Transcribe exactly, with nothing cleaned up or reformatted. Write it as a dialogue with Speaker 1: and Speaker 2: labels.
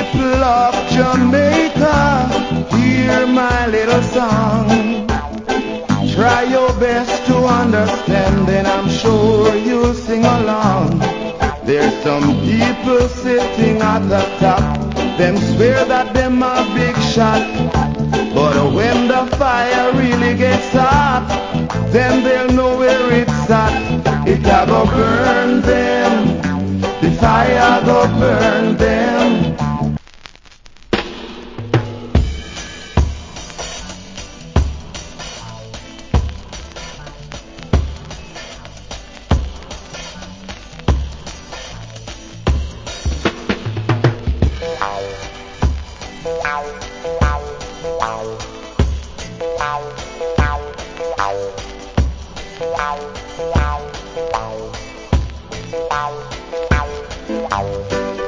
Speaker 1: People of Jamaica, hear my little song. Try your best to understand, and I'm sure you'll sing along. There's some people sitting at the top, them swear that them a big shot. But when the fire really gets hot, then they'll know where it's at. It a go burn them, the fire go burn them. Wow.